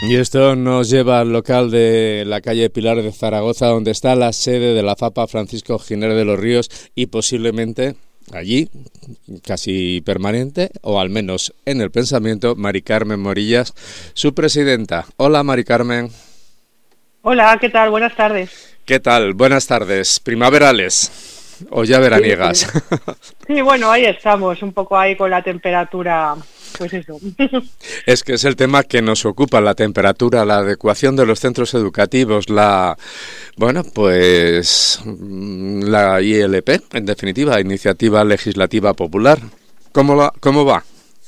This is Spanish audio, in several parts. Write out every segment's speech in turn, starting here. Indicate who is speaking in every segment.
Speaker 1: Y esto nos lleva al local de la calle Pilar de Zaragoza, donde está la sede de la FAPA Francisco Giner de los Ríos y posiblemente allí, casi permanente, o al menos en el pensamiento, Mari Carmen Morillas, su presidenta. Hola, Mari Carmen.
Speaker 2: Hola, ¿qué tal? Buenas tardes.
Speaker 1: ¿Qué tal? Buenas tardes. ¿Primaverales o ya veraniegas?
Speaker 2: Sí, bueno, ahí estamos, un poco ahí con la temperatura, pues eso.
Speaker 1: Es que es el tema que nos ocupa, la temperatura, la adecuación de los centros educativos, la ILP, en definitiva, Iniciativa Legislativa Popular. ¿Cómo va?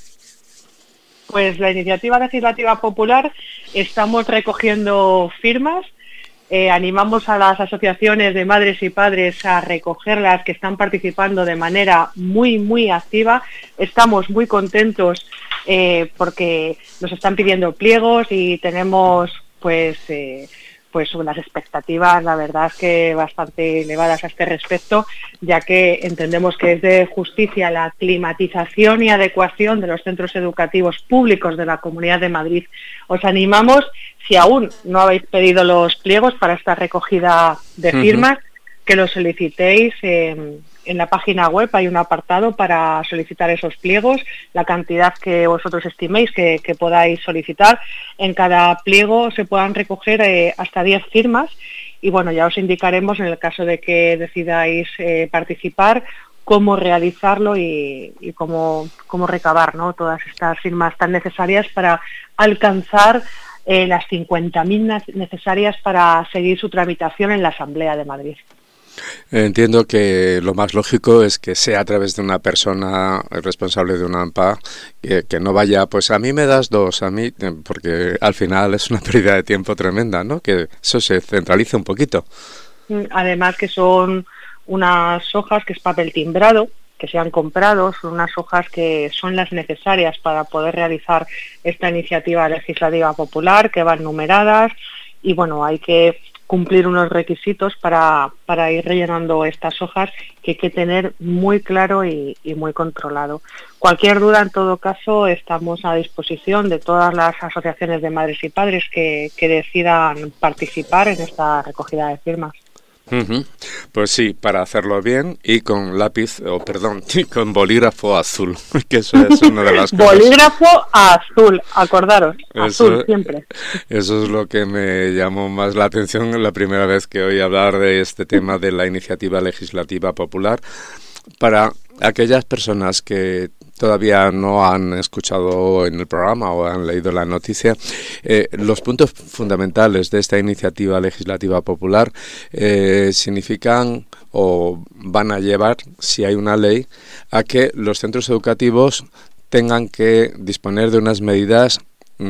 Speaker 2: Pues la Iniciativa Legislativa Popular, estamos recogiendo firmas, animamos a las asociaciones de madres y padres a recogerlas, que están participando de manera muy activa. Estamos muy contentos porque nos están pidiendo pliegos y tenemos pues unas expectativas, la verdad es que bastante elevadas a este respecto, ya que entendemos que es de justicia la climatización y adecuación de los centros educativos públicos de la Comunidad de Madrid. Os animamos, si aún no habéis pedido los pliegos para esta recogida de firmas, que los solicitéis. En la página web hay un apartado para solicitar esos pliegos, la cantidad que vosotros estiméis que podáis solicitar. En cada pliego se puedan recoger hasta 10 firmas y bueno, ya os indicaremos en el caso de que decidáis participar cómo realizarlo y cómo recabar, ¿no?, todas estas firmas tan necesarias para alcanzar las 50.000 necesarias para seguir su tramitación en la Asamblea de Madrid.
Speaker 1: Entiendo que lo más lógico es que sea a través de una persona responsable de una AMPA, que no vaya, pues a mí me das 2, a mí, porque al final es una pérdida de tiempo tremenda, ¿no? Que eso se centralice un poquito.
Speaker 2: Además que son unas hojas que es papel timbrado, que se han comprado, son unas hojas que son las necesarias para poder realizar esta iniciativa legislativa popular, que van numeradas y bueno, hay que cumplir unos requisitos para ir rellenando estas hojas que hay que tener muy claro y muy controlado. Cualquier duda, en todo caso, estamos a disposición de todas las asociaciones de madres y padres que decidan participar en esta recogida de firmas.
Speaker 1: Pues sí, para hacerlo bien y con con bolígrafo azul, que eso es una de las cosas.
Speaker 2: Bolígrafo azul, acordaros, azul siempre.
Speaker 1: Eso es lo que me llamó más la atención la primera vez que oí hablar de este tema de la Iniciativa Legislativa Popular. Para aquellas personas que todavía no han escuchado en el programa o han leído la noticia, los puntos fundamentales de esta iniciativa legislativa popular significan o van a llevar, si hay una ley, a que los centros educativos tengan que disponer de unas medidas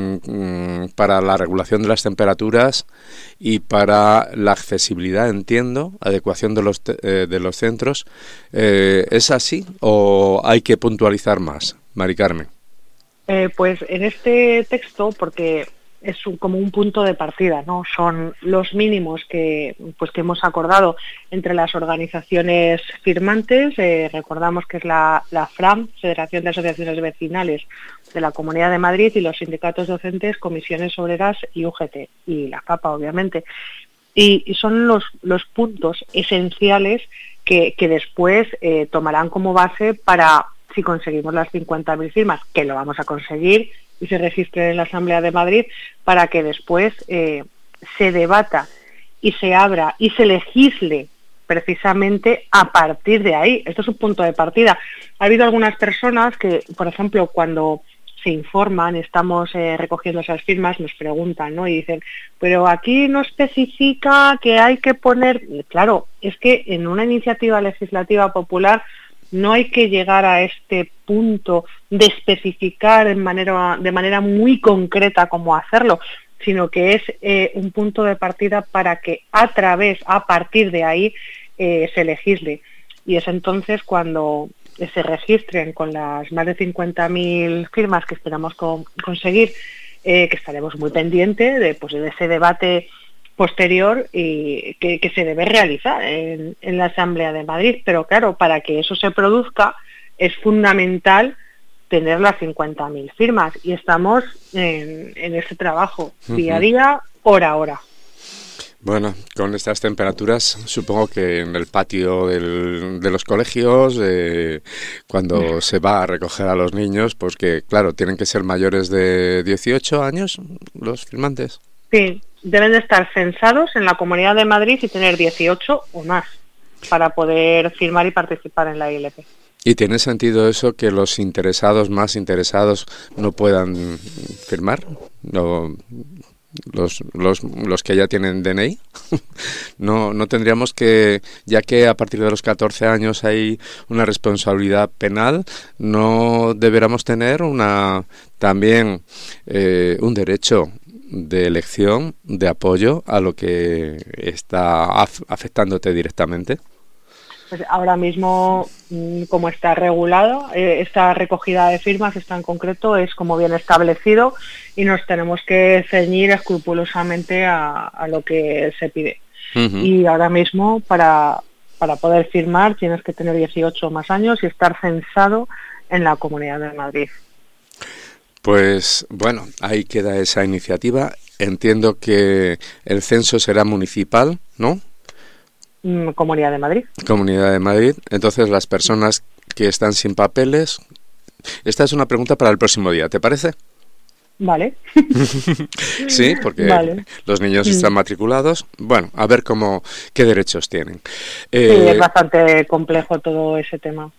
Speaker 1: para la regulación de las temperaturas y para la accesibilidad, entiendo, adecuación de los centros. ¿Es así o hay que puntualizar más, Mari Carmen?
Speaker 2: Pues en este texto, porque es como un punto de partida, ¿no? Son los mínimos que hemos acordado entre las organizaciones firmantes. Recordamos que es la FRAM, Federación de Asociaciones Vecinales de la Comunidad de Madrid, y los sindicatos docentes, comisiones obreras y UGT, y la FAPA, obviamente. Y son los puntos esenciales que después tomarán como base para, si conseguimos las 50.000 firmas, que lo vamos a conseguir, y se registre en la Asamblea de Madrid, para que después se debata y se abra y se legisle precisamente a partir de ahí. Esto es un punto de partida. Ha habido algunas personas que, por ejemplo, cuando se informan, estamos recogiendo esas firmas, nos preguntan, ¿no? Y dicen, pero aquí no especifica que hay que poner... Claro, es que en una iniciativa legislativa popular no hay que llegar a este punto de especificar de manera muy concreta cómo hacerlo, sino que es un punto de partida para que a partir de ahí, se legisle. Y es entonces cuando se registren con las más de 50.000 firmas que esperamos conseguir, que estaremos muy pendientes de ese debate posterior y que se debe realizar en la Asamblea de Madrid. Pero claro, para que eso se produzca es fundamental tener las 50.000 firmas, y estamos en ese trabajo día a día, hora a hora.
Speaker 1: Bueno, con estas temperaturas, supongo que en el patio de los colegios, cuando se va a recoger a los niños, pues que, claro, tienen que ser mayores de 18 años los firmantes.
Speaker 2: Sí, deben de estar censados en la Comunidad de Madrid y tener 18 o más para poder firmar y participar en la ILP.
Speaker 1: ¿Y tiene sentido eso, que los más interesados, no puedan firmar? ¿No? Los que ya tienen DNI, no tendríamos que, ya que a partir de los 14 años hay una responsabilidad penal, no deberíamos tener también un derecho de elección, de apoyo a lo que está afectándote directamente?
Speaker 2: Pues ahora mismo, como está regulado, esta recogida de firmas, esta en concreto, es como bien establecido y nos tenemos que ceñir escrupulosamente a lo que se pide. Y ahora mismo, para poder firmar, tienes que tener 18 o más años y estar censado en la Comunidad de Madrid.
Speaker 1: Pues bueno, ahí queda esa iniciativa. Entiendo que el censo será municipal, ¿no?
Speaker 2: Comunidad de Madrid.
Speaker 1: Comunidad de Madrid. Entonces, las personas que están sin papeles... Esta es una pregunta para el próximo día, ¿te parece?
Speaker 2: Vale.
Speaker 1: Sí, porque los niños están matriculados. Bueno, a ver qué derechos tienen.
Speaker 2: Sí, es bastante complejo todo ese tema.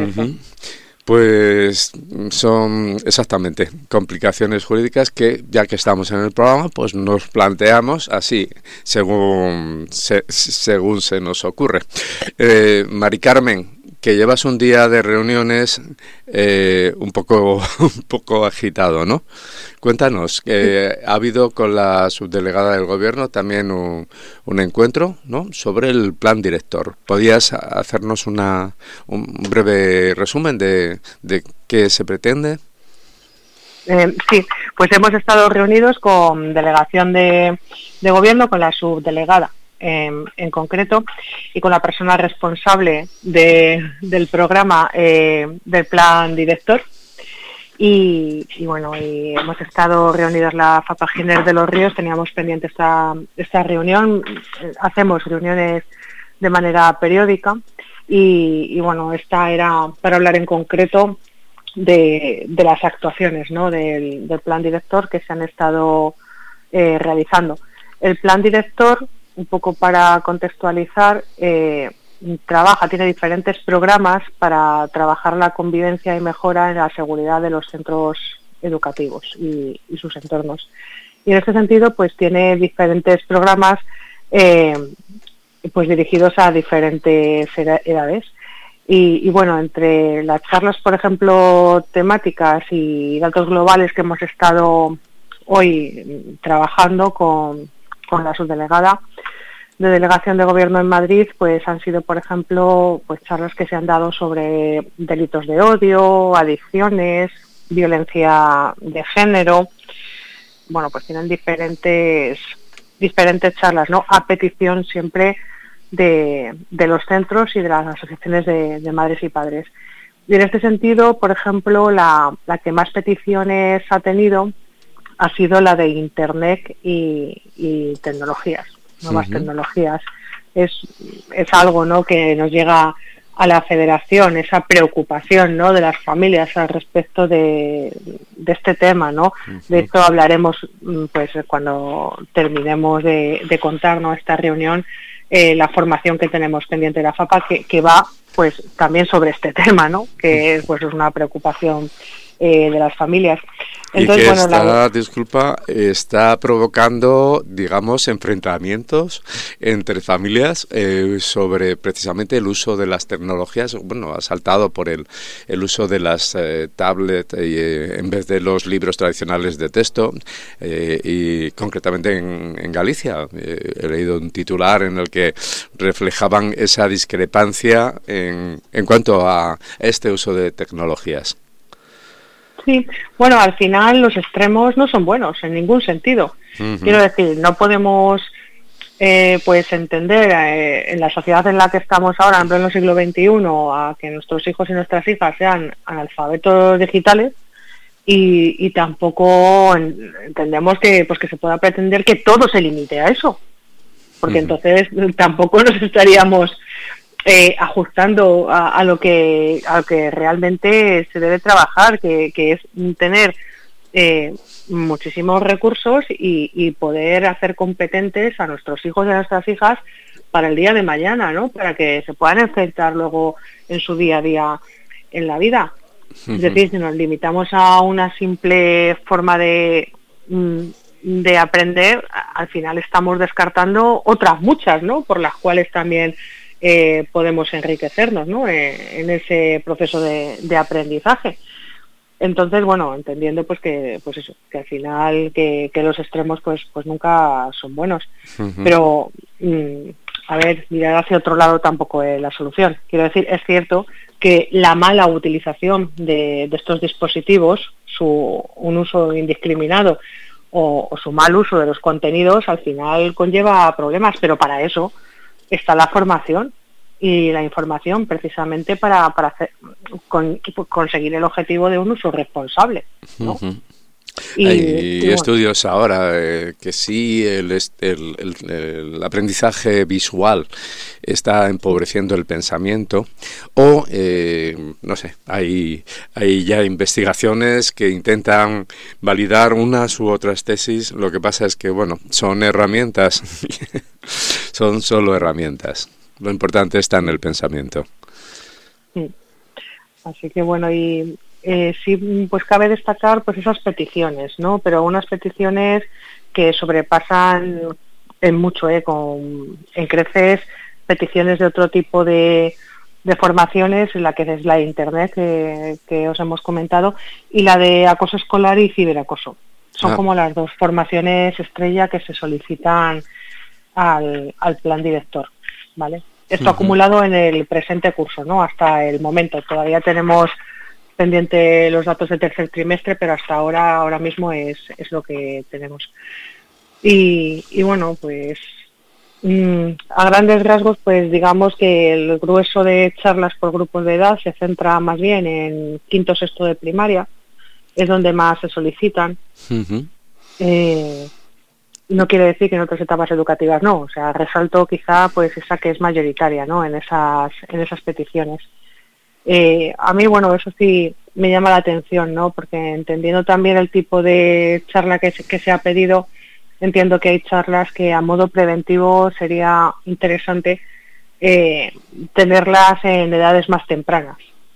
Speaker 1: Pues son exactamente complicaciones jurídicas que, ya que estamos en el programa, pues nos planteamos así, según se nos ocurre. Mari Carmen, que llevas un día de reuniones un poco agitado, ¿no? Cuéntanos, ha habido con la subdelegada del Gobierno también un encuentro, ¿no?, sobre el plan director. ¿Podías hacernos un breve resumen de qué se pretende?
Speaker 2: Sí, pues hemos estado reunidos con delegación de Gobierno, con la subdelegada en concreto, y con la persona responsable del programa del plan director. Y bueno, y hemos estado reunidos la FAPA Giner de los Ríos, teníamos pendiente esta reunión, hacemos reuniones de manera periódica y bueno, esta era para hablar en concreto de las actuaciones, ¿no?, del plan director que se han estado realizando. El plan director, un poco para contextualizar, tiene diferentes programas para trabajar la convivencia y mejora en la seguridad de los centros educativos y sus entornos. Y en este sentido, pues tiene diferentes programas pues dirigidos a diferentes edades. Y bueno, entre las charlas, por ejemplo, temáticas y datos globales que hemos estado hoy trabajando con la subdelegada de Delegación de Gobierno en Madrid, pues han sido, por ejemplo, pues charlas que se han dado sobre delitos de odio, adicciones, violencia de género. Bueno, pues tienen diferentes charlas, ¿no?, a petición siempre de los centros y de las asociaciones de madres y padres. Y en este sentido, por ejemplo, la que más peticiones ha tenido ha sido la de Internet y tecnologías. Nuevas tecnologías. Es algo, ¿no?, que nos llega a la Federación, esa preocupación, ¿no?, de las familias al respecto de este tema, ¿no? De esto hablaremos pues cuando terminemos de contar, ¿no?, esta reunión, la formación que tenemos pendiente de la FAPA, que va pues también sobre este tema, ¿no?, que pues es una preocupación de las familias. Entonces,
Speaker 1: y que está provocando, digamos, enfrentamientos entre familias sobre precisamente el uso de las tecnologías. Bueno, ha saltado por el uso de las tablets en vez de los libros tradicionales de texto, y concretamente en Galicia. He leído un titular en el que reflejaban esa discrepancia en cuanto a este uso de tecnologías.
Speaker 2: Sí, bueno, al final los extremos no son buenos en ningún sentido. Quiero decir, no podemos pues entender en la sociedad en la que estamos ahora, en pleno siglo XXI, a que nuestros hijos y nuestras hijas sean analfabetos digitales, y tampoco entendemos que pues que se pueda pretender que todo se limite a eso, porque entonces tampoco nos estaríamos ajustando a lo que realmente se debe trabajar, que es tener muchísimos recursos y poder hacer competentes a nuestros hijos y a nuestras hijas para el día de mañana, ¿no? Para que se puedan enfrentar luego en su día a día en la vida. Es decir, si nos limitamos a una simple forma de aprender, al final estamos descartando otras muchas, ¿no? Por las cuales también podemos enriquecernos, ¿no? En ese proceso de aprendizaje. Entonces, bueno, entendiendo pues que al final que los extremos pues nunca son buenos. Pero a ver, mirar hacia otro lado tampoco es la solución. Quiero decir, es cierto que la mala utilización de estos dispositivos, un uso indiscriminado o su mal uso de los contenidos, al final conlleva problemas, pero para eso está la formación y la información, precisamente para conseguir el objetivo de un uso responsable, ¿no?
Speaker 1: Hay estudios ahora que sí el aprendizaje visual está empobreciendo el pensamiento, o no sé, hay ya investigaciones que intentan validar unas u otras tesis. Lo que pasa es que, bueno, son herramientas, son solo herramientas. Lo importante está en el pensamiento. Así que bueno, y sí, pues cabe destacar pues esas peticiones, ¿no? Pero unas peticiones que sobrepasan en mucho, en creces, peticiones de otro tipo de formaciones, la que es la de Internet que os hemos comentado, y la de acoso escolar y ciberacoso. Son como las dos formaciones estrella que se solicitan al plan director, ¿vale? Esto acumulado en el presente curso, ¿no? Hasta el momento. Todavía tenemos pendiente los datos del tercer trimestre, pero hasta ahora mismo es lo que tenemos. Y bueno, pues a grandes rasgos, pues digamos que el grueso de charlas por grupos de edad se centra más bien en quinto, sexto de primaria, es donde más se solicitan. No quiere decir que en otras etapas educativas no, o sea, resalto quizá pues esa que es mayoritaria, ¿no? En esas peticiones. A mí, bueno, eso sí me llama la atención, ¿no? Porque entendiendo también el tipo de charla que se ha pedido, entiendo que hay charlas que a modo preventivo sería interesante tenerlas en edades más tempranas.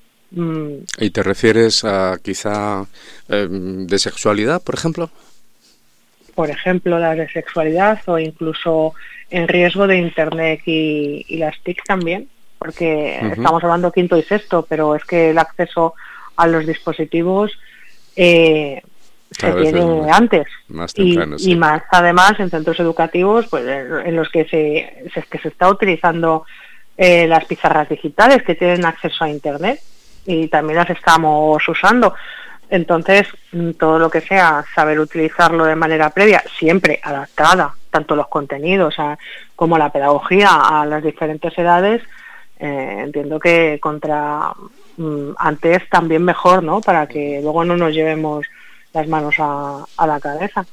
Speaker 1: ¿Y te refieres a quizá de sexualidad, por ejemplo?
Speaker 2: Por ejemplo, las de sexualidad, o incluso en riesgo de Internet y las TIC también, porque estamos hablando quinto y sexto, pero es que el acceso a los dispositivos se tiene antes, más temprano, y más además en centros educativos pues en los que se está utilizando las pizarras digitales, que tienen acceso a Internet, y también las estamos usando. Entonces, todo lo que sea saber utilizarlo de manera previa, siempre adaptada, tanto los contenidos como la pedagogía a las diferentes edades, entiendo que antes también mejor, ¿no? Para que luego no nos llevemos las manos a la cabeza.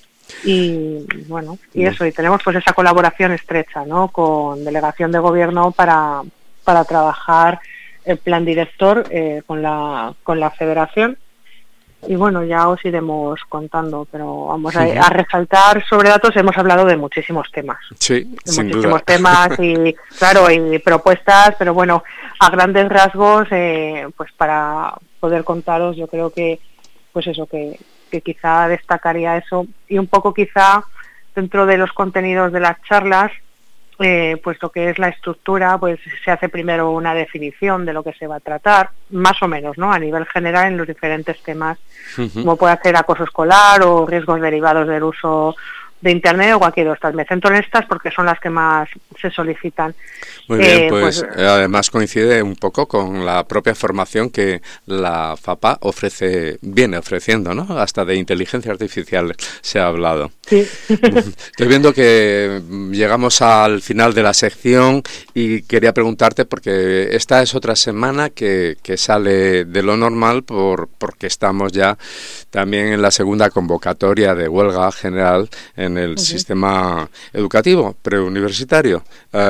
Speaker 2: Y bueno, y eso, y tenemos pues esa colaboración estrecha, ¿no? Con delegación de gobierno para trabajar el plan director con la federación. Y bueno, ya os iremos contando, pero vamos a resaltar sobre datos. Hemos hablado de muchísimos temas. Sí, de muchísimos temas y, claro, y propuestas, pero bueno, a grandes rasgos, pues para poder contaros, yo creo que, pues eso, que quizá destacaría eso. Y un poco quizá dentro de los contenidos de las charlas, pues lo que es la estructura, pues se hace primero una definición de lo que se va a tratar, más o menos, ¿no? A nivel general en los diferentes temas, como puede ser acoso escolar o riesgos derivados del uso de Internet o cualquier otra. Me centro en estas porque son las que más se solicitan.
Speaker 1: Muy bien, pues además coincide un poco con la propia formación que la FAPA viene ofreciendo, ¿no? Hasta de inteligencia artificial se ha hablado.
Speaker 2: Sí.
Speaker 1: Estoy viendo que llegamos al final de la sección y quería preguntarte, porque esta es otra semana que sale de lo normal porque estamos ya también en la segunda convocatoria de huelga general en el sistema educativo preuniversitario.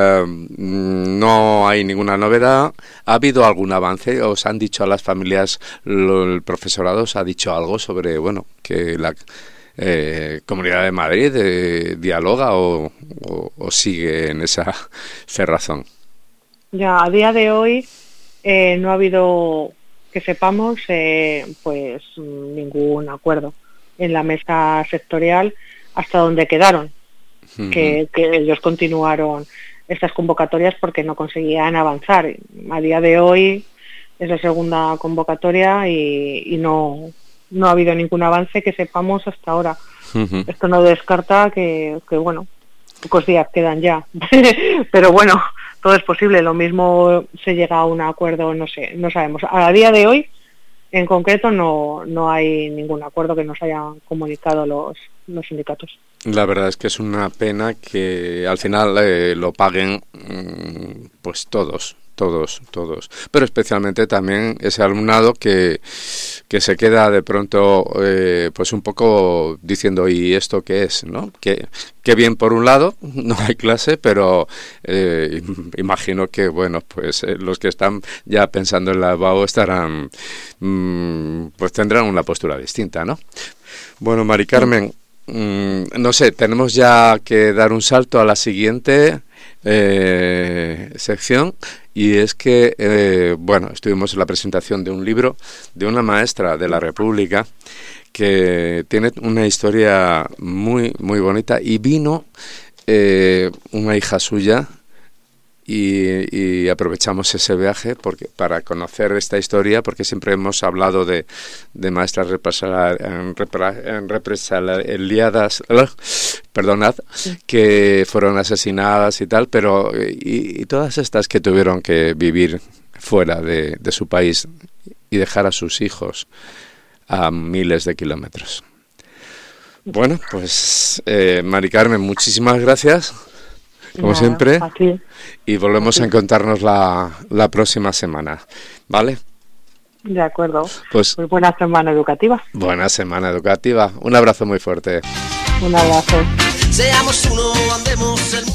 Speaker 1: No hay ninguna novedad. ¿Ha habido algún avance? ¿Os han dicho a las familias, el profesorado os ha dicho algo sobre, bueno, que la Comunidad de Madrid dialoga o sigue en esa cerrazón?
Speaker 2: Ya, a día de hoy no ha habido, que sepamos, pues ningún acuerdo en la mesa sectorial hasta donde quedaron, que ellos continuaron estas convocatorias porque no conseguían avanzar. A día de hoy es la segunda convocatoria y no ha habido ningún avance que sepamos hasta ahora. Esto no descarta que bueno, pocos días quedan ya, pero bueno, todo es posible. Lo mismo se llega a un acuerdo, no sé, no sabemos. A día de hoy, en concreto, no hay ningún acuerdo que nos hayan comunicado los sindicatos.
Speaker 1: La verdad es que es una pena que al final lo paguen pues todos, pero especialmente también ese alumnado que se queda de pronto pues un poco diciendo, ¿y esto qué es? ¿No? Que bien, por un lado no hay clase, pero imagino que bueno, pues los que están ya pensando en la EBAU estarán pues tendrán una postura distinta, ¿no? Bueno, Mari Carmen, no sé, tenemos ya que dar un salto a la siguiente sección, y es que bueno, estuvimos en la presentación de un libro de una maestra de la República que tiene una historia muy muy bonita, y vino una hija suya y aprovechamos ese viaje para conocer esta historia, porque siempre hemos hablado de maestras represaliadas, perdonad, que fueron asesinadas y tal, pero y todas estas que tuvieron que vivir fuera de su país y dejar a sus hijos a miles de kilómetros. Bueno, pues Mari Carmen, muchísimas gracias, como siempre, y volvemos a encontrarnos la próxima semana, ¿vale?
Speaker 2: De acuerdo.
Speaker 1: Pues
Speaker 2: buena semana educativa.
Speaker 1: Buena semana educativa. Un abrazo muy fuerte.
Speaker 2: Un abrazo.
Speaker 3: Seamos uno, andemos el